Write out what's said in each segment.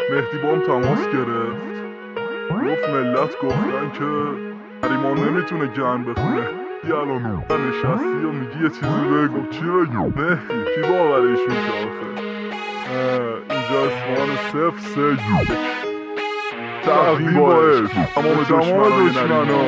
مهدی بام تماس گرفت، گفت ملت گفتن که حریمان نمیتونه گن بخونه. الان نشستی و میگی یه چیزی بگو. چی بگو؟ مهدی کی باورش میشه آخه؟ اینجا اصفهان 031 تقدیم با عشق تمام دشمنا.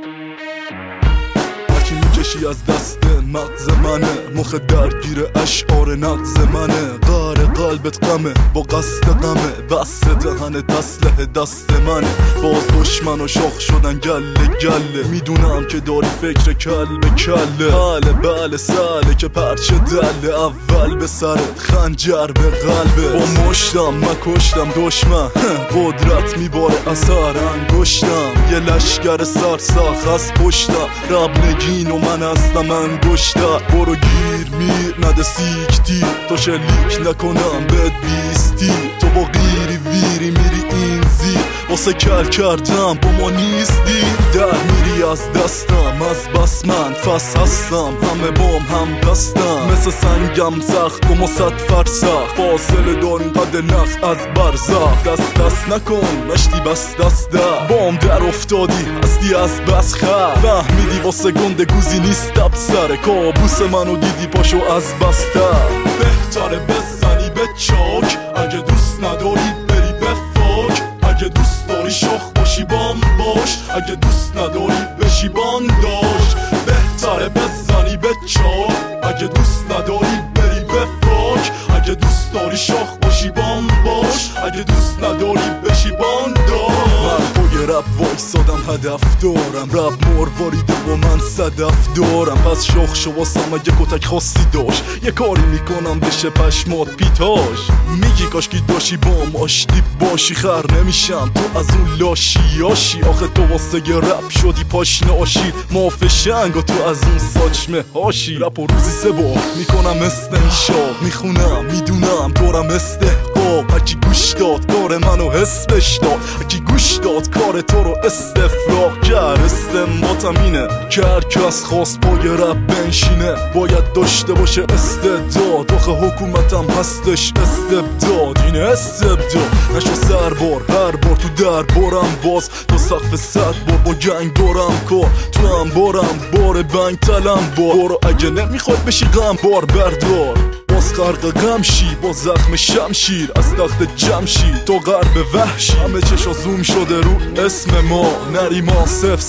هرکی میکشی از دست مغز منه، مخ درگیر اشعار نغز منه. غار قلبت غمه با قصد غمه، بست دهن تسلح دست منه. باز دشمن و شاخ شدن گله گله، میدونم که داری فکر کل به کله. حاله بله ساله که پرچه دله، اول به سرت خنجر به قلبه. با مشتم مکشتم دشمن، قدرت میباره اثر انگشتم. یه لشگر سرسخ از پشتم، رب نگین و من هستم انگشتم. برو گیر میر نده سیکتی، تو شلیک نکنم بد بیستی. تو با غیری ویری میری این زیر، واسه کل کردم با ما نیستی. در میری از دستم از بس من فس هستم، همه بام هم دستم. مثل سنگم سخت و ما 100 فرسخ، فاصله داریم قد نخ از برزخ. دست نکن مشتی بس دست در، بام در افتادی هستی از بس خر. فهمیدی واسه گنده گوزی نیست دب سره، کابوس منو دیدی پاشو از بستر. بهتره بزنی به چاک، اگه دوست نداری بری به فاک. اگه دوست داری شخ باشی بام باش، اگه دوست نداری بشی بانداش. بهتره بزنی به چاک، اگه دوست نداری بری به فاک. اگه دوست داری شخ باشی بام باش، اگه دوست نداری بشی بانداش. من پای رب وایسادم هدف دارم، رب مرواریده و من صدف دارم. پس شاخ شو واسم اگه کتک خاصی داشت، یه کاری میکنم بشه پشمات پیتاش. میگی کاشکی داشی بام آشتی باشی، خر نمیشم تو از اون لاشیاشی. آخه تو واسه یه رب شدی پاشنه آشی، ماف شنگ و تو از اون ساچمه هاشی. رپ و روزی 3 بار میکنم استنشاق، میخونم میدونم دورم استحقاق. هرکی گوش داد کار منو حس بشداد، هرکی گوش داد کار تو رو استفراغ کرد. استنباطم اینه که هرکس خواست پای رپ بنشینه باید داشته باشه استعداد. آخه حکومتم هستش استبداد، اینه استبداد. نشو سربار هر بار تو در بارم باز، تا سقف 100 بار با گنگ دارم کار. تو هم بارم بار بنگ تلم بار، برو اگه نمیخوای بشی غم بار بردار. باز غرق غم شی با زخم شمشیر، از تخت جمشید تو غرب وحشی. همه چشا زوم شده رو اسم ما، نریمان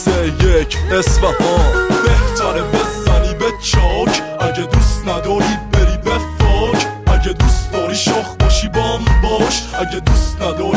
031 اصفهان. بهتره بزنی به چاک، اگه دوست نداری بری به فاک. اگه دوست داری شاخ باشی بام باش، اگه دوست نداری